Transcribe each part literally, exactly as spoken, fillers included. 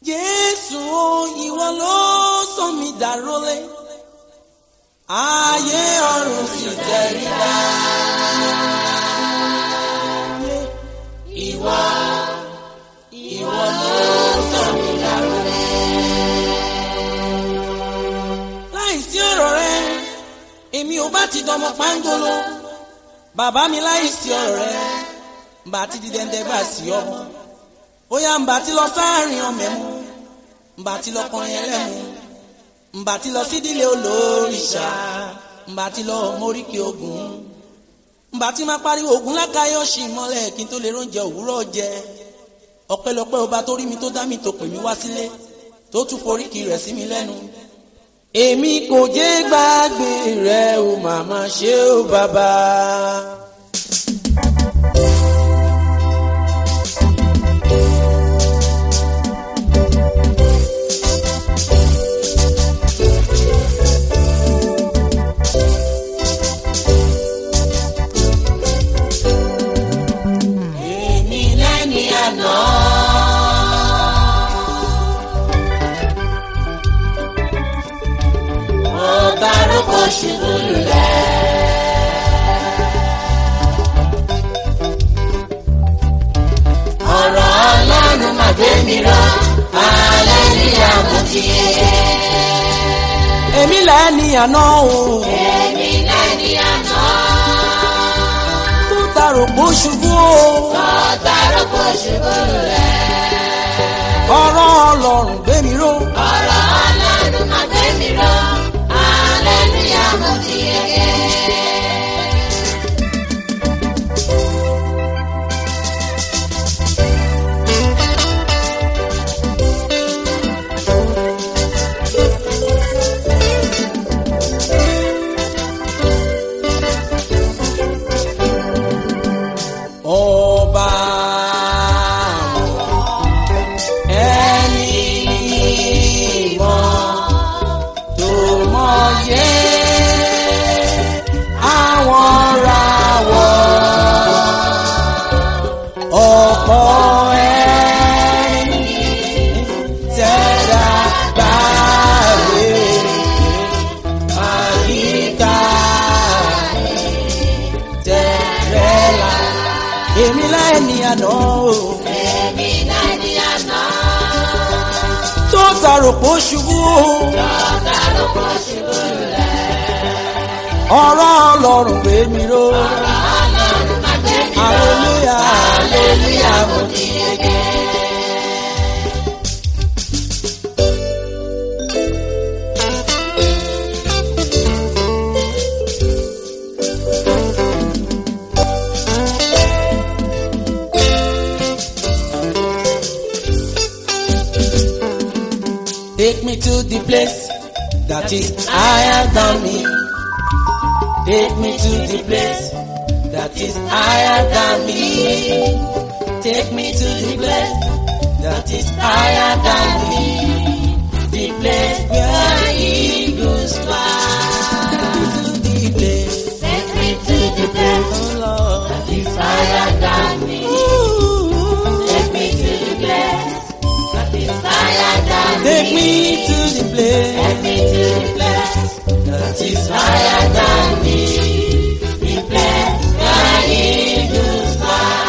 Jésù o, ìwọ ló sọ mí dàrólé, ayé ọ̀run sì tẹríba. Ìwọ, ìwọ ló sọ mí dàrólé. Láìsí ọ̀rọ̀ rẹ, èmi ò bá ti dọmọ pàǹgolo. Bàbá mi láìsí ọ̀rọ̀ rẹ, mbà ti di dẹ́ndẹ́ gbà sí ọmọ. Ó yá mbà ti lọ sáàrin ọmẹ̀mú, mbà ti lọ kọrin ẹlẹ́mu, mbà ti lọ sídìlé olóríṣà, mbà ti lọ móríkì Ògún, mbà ti máa pariwo Ògún lákàáyọ̀ ṣì mọ́lẹ̀ kí n tó lè róúnjẹ òwúrọ̀ jẹ. Ọpẹ́lọpẹ́ ọba tó rí mi tó dá mi tó pè mí wá sílé, tó tún foríkì rẹ̀ sí mi lẹ́nu. Èmi kò jẹ́ gbàgbé rẹ o màmá ṣe o bàbá. Èmi lẹ́ni àná. Ọba rúkọ ṣubú lulẹ̀. Ọ̀rọ̀ Ọlọ́run má gbé mi ró, alẹ́ ní àmúdíyẹ. Èmi lẹ́ni àná o. Èmi lẹ́ni àná. Tó tarò kó ṣubú o. Tó tarò kó ṣubú lulẹ̀. Ọ̀rọ̀ Ọlọ́run gbé mi ró. Ọ̀rọ̀ Ọlọ́run má gbé mi ró. Hallelujah, mo ti yege. Ọba ẹni mímọ́ tó mọ̀ye àwọn ràwọ̀, ọ̀pọ̀ ẹni tẹ̀dá gbàgbé àyíká tẹ̀rẹ̀lá. Èmi lẹ́ni àná o. Èmi lẹ́ni àná. Tó tarò kó ṣubú o. Tó tarò kó ṣubú lulẹ̀. Ọ̀rọ̀ Ọlọ́run gbé mi ró. Ọ̀rọ̀ Ọlọ́run má gbé mi ró. Hallelujah, hallelujah, mo ti yege. Take me to the place that is higher than me. Take me to the place that is higher than me. Take me to the place that is higher than me. The place where eagles fly. Take me to the place. Take me to the place, oh Lord, that is higher than me. Ooh. Take me to the place. Take me to the place. Take me to the place that is higher than me. The place where eagles fly.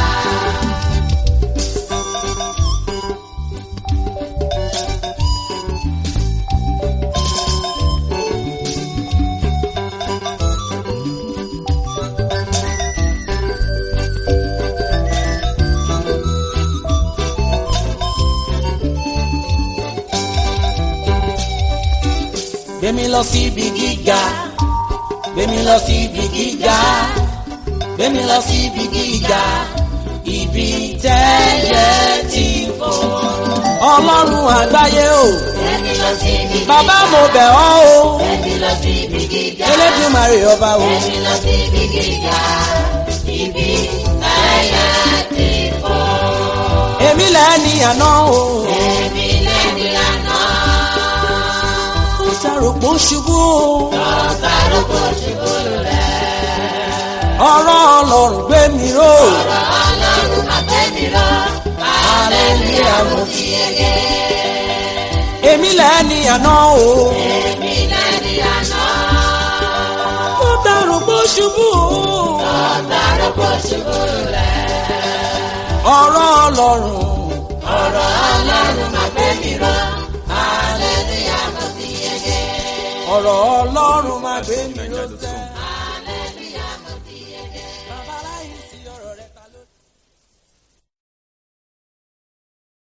Gbé mi lọ sí ibi gíga, gbé mi lọ sí ibi gíga, gbé mi lọ sí ibi gíga, ibi tẹ́lẹ̀ ti fò. Ọlọ́run àgbáyé o, gbé mi lọ sí ibi gíga, bàbá mo bẹ̀ ọ́ o, gbé mi lọ sí ibi gíga, Elédùmarè ọba o, gbé mi lọ sí ibi gíga, ibi tẹ́lẹ̀ ti fò. Èmi lẹ́ni àná o. Èmi lẹ́ni àná. Tarò kó ṣubú o. Tarò kó ṣubú lulẹ̀. Ọ̀rọ̀ Ọlọ́run gbé mi ró. Ọ̀rọ̀ Ọlọ́run má gbé mi ró. Hallelujah, mo ti yege. èmi lẹ́ni àná o. èmi lẹ́ni àná. ó dàrú bó ṣubú o. ó dàrú bó ṣubú lẹ̀. ọ̀rọ̀ ọlọ́run. ọ̀rọ̀ ọlọ́run máa gbé mi ró. hallelujah mo ti yege. ọ̀rọ̀ ọlọ́run máa gbé mi ró tẹ́.